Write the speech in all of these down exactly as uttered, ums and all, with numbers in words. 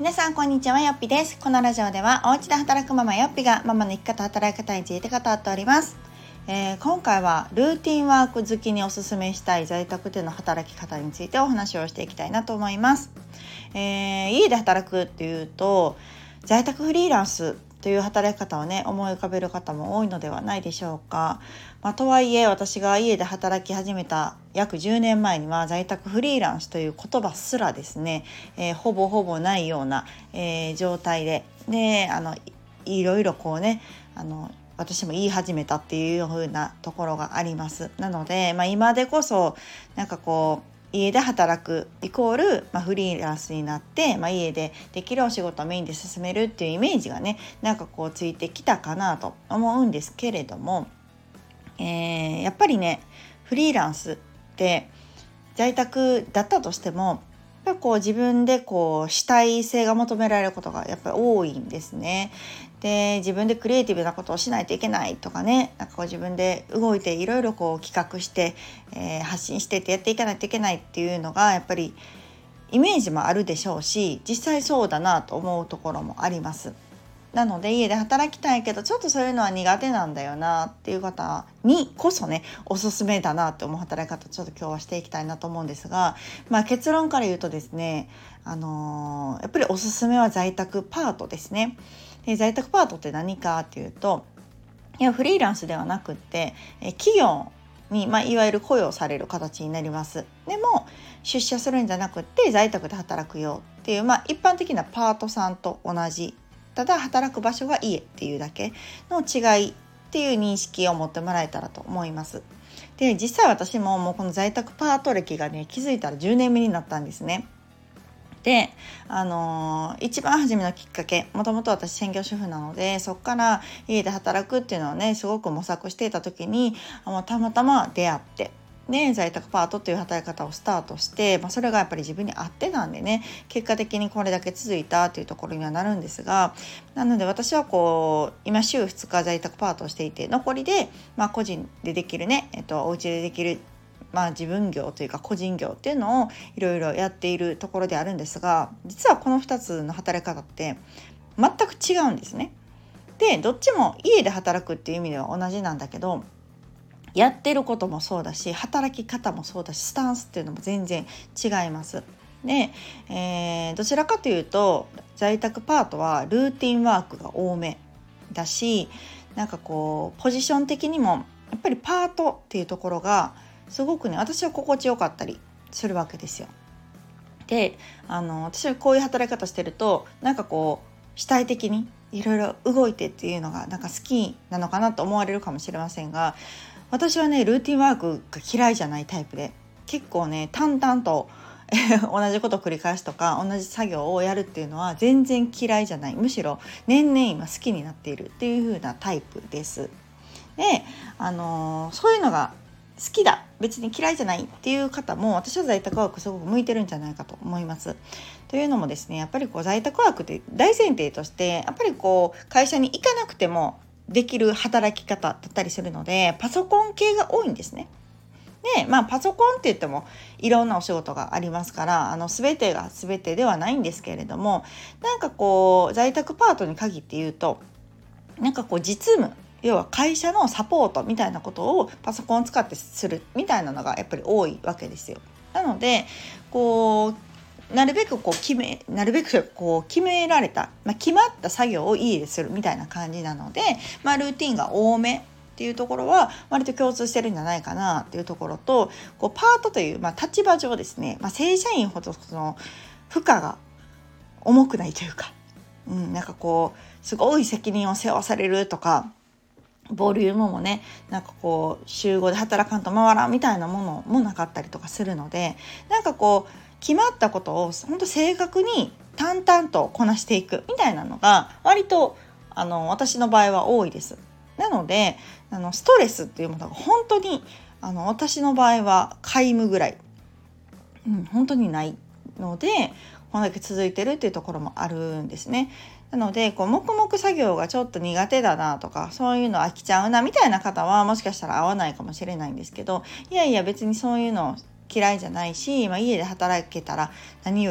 皆さんこんにちは、よっぴです。このラジオではお家で働くママよっぴがママの生き方働き方について語っております。えー、今回はルーティンワーク好きにおすすめしたい在宅での働き方についてお話をしていきたいなと思います。えー、家で働くっていうと在宅フリーランスという働き方をね思い浮かべる方も多いのではないでしょうか。まあ、とはいえ私が家で働き始めた約じゅうねんまえには在宅フリーランスという言葉すらですね、えー、ほぼほぼないような、えー、状態で、であのいろいろこうねあの私も言い始めたっていう風なところがあります。なので、まあ、今でこそなんかこう家で働くイコール、まあ、フリーランスになって、まあ、家でできるお仕事をメインで進めるっていうイメージがねなんかこうついてきたかなと思うんですけれども、えー、やっぱりねフリーランスって在宅だったとしてもやっぱこう自分でこう主体性が求められることがやっぱり多いんですね。で自分でクリエイティブなことをしないといけないとかね、なんかこう自分で動いていろいろこう企画して、えー、発信してってやっていかないといけないっていうのがやっぱりイメージもあるでしょうし、実際そうだなと思うところもあります。なので家で働きたいけどちょっとそういうのは苦手なんだよなっていう方にこそねおすすめだなと思う働き方ちょっと今日はしていきたいなと思うんですが、まあ、結論から言うとですね、あのー、やっぱりおすすめは在宅パートですね。で在宅パートって何かっていうと、いやフリーランスではなくってえ企業に、まあ、いわゆる雇用される形になります。でも出社するんじゃなくって在宅で働くよっていう、まあ、一般的なパートさんと同じ、ただ働く場所が家っていうだけの違いっていう認識を持ってもらえたらと思います。で実際私ももうこの在宅パート歴がね気づいたらじゅうねんめになったんですね。で、あのー、一番初めのきっかけ、もともと私専業主婦なのでそこから家で働くっていうのをねすごく模索していた時にもうたまたま出会って、で在宅パートという働き方をスタートして、まあ、それがやっぱり自分に合ってたんでね結果的にこれだけ続いたというところにはなるんですが、なので私はこう今週ふつか在宅パートをしていて、残りで、まあ、個人でできるね、えっと、お家でできるまあ、自分業というか個人業っていうのをいろいろやっているところであるんですが、実はこのふたつの働き方って全く違うんですね。でどっちも家で働くっていう意味では同じなんだけど、やってることもそうだし働き方もそうだしスタンスっていうのも全然違います。で、えー、どちらかというと在宅パートはルーティンワークが多めだし、なんかこうポジション的にもやっぱりパートっていうところがすごくね私は心地よかったりするわけですよ。であの私はこういう働き方してるとなんかこう主体的にいろいろ動いてっていうのがなんか好きなのかなと思われるかもしれませんが、私はねルーティンワークが嫌いじゃないタイプで、結構ね淡々と同じことを繰り返すとか同じ作業をやるっていうのは全然嫌いじゃない、むしろ年々今好きになっているっていう風なタイプです。で、あのー、そういうのが好きだ別に嫌いじゃないっていう方も私は在宅ワークすごく向いてるんじゃないかと思います。というのもですね、やっぱりこう在宅ワークって大前提としてやっぱりこう会社に行かなくてもできる働き方だったりするのでパソコン系が多いんですね。で、まあパソコンって言ってもいろんなお仕事がありますから、あの全てが全てではないんですけれども、なんかこう在宅パートに限って言うとなんかこう実務、要は会社のサポートみたいなことをパソコンを使ってするみたいなのがやっぱり多いわけですよ。なのでこうなるべくこう決めなるべくこう決められた、まあ、決まった作業を家でするみたいな感じなので、まあ、ルーティンが多めっていうところは割と共通してるんじゃないかなっていうところと、こうパートという、まあ、立場上ですね、まあ、正社員ほどその負荷が重くないというか、うん、なんかこうすごい責任を背負わされるとかボリュームもねなんかこう週ごで働かんと回らんみたいなものもなかったりとかするので、なんかこう決まったことを本当正確に淡々とこなしていくみたいなのが割とあの私の場合は多いです。なのであのストレスっていうものが本当にあの私の場合は皆無ぐらい、うん、本当にないのでこんだけ続いてるっていうところもあるんですね。なのでこう黙々作業がちょっと苦手だなとかそういうの飽きちゃうなみたいな方はもしかしたら合わないかもしれないんですけど、いやいや別にそういうの嫌いじゃないし、まあ、家で働けたら何より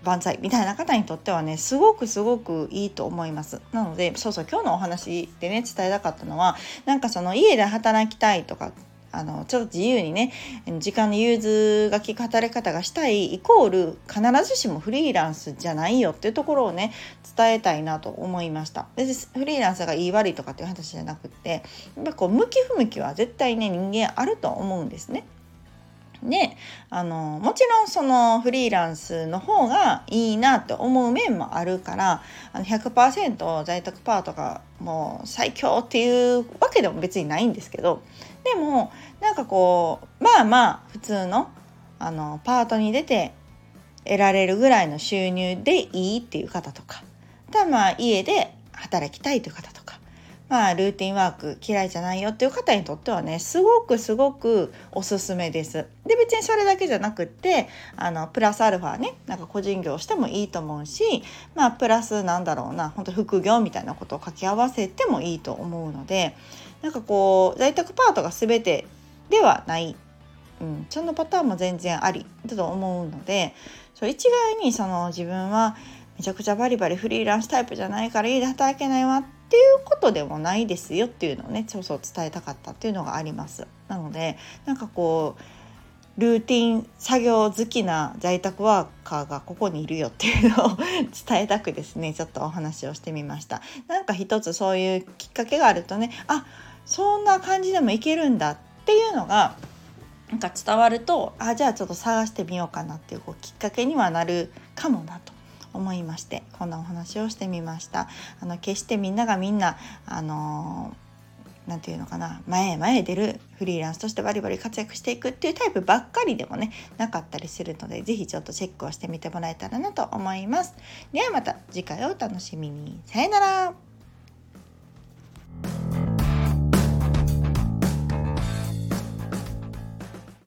万歳みたいな方にとってはねすごくすごくいいと思います。なのでそうそう今日のお話でね伝えたかったのは、なんかその家で働きたいとか、あのちょっと自由にね時間の融通が利く働き方がしたいイコール必ずしもフリーランスじゃないよっていうところをね伝えたいなと思いました。でフリーランスがいい悪いとかっていう話じゃなくって、やっぱこう向き不向きは絶対ね人間あると思うんですね。であのもちろんそのフリーランスの方がいいなって思う面もあるから、あの ひゃくパーセント 在宅パートがもう最強っていうわけでも別にないんですけど、でもなんかこうまあまあ普通の、あのパートに出て得られるぐらいの収入でいいっていう方とか、ただまあ家で働きたいという方とか、まあルーティンワーク嫌いじゃないよっていう方にとってはねすごくすごくおすすめです。で別にそれだけじゃなくって、あのプラスアルファねなんか個人業してもいいと思うし、まあプラスなんだろうな本当副業みたいなことを掛け合わせてもいいと思うので、なんかこう在宅パートが全てではない、うん、そのパターンも全然ありだと思うので、そう一概にその自分はめちゃくちゃバリバリフリーランスタイプじゃないから家で働けないわっていうことでもないですよっていうのをねそうそう伝えたかったっていうのがあります。なのでなんかこうルーティン作業好きな在宅ワーカーがここにいるよっていうのを伝えたくですねちょっとお話をしてみました。なんか一つそういうきっかけがあるとね、あそんな感じでもいけるんだっていうのがなんか伝わると、あじゃあちょっと探してみようかなっていう、こうきっかけにはなるかもなと思いまして、こんなお話をしてみました。あの決してみんながみんなあのー、なんていうのかな前へ前へ出るフリーランスとしてバリバリ活躍していくっていうタイプばっかりでもねなかったりするので、ぜひちょっとチェックをしてみてもらえたらなと思います。ではまた次回をお楽しみに。さよなら。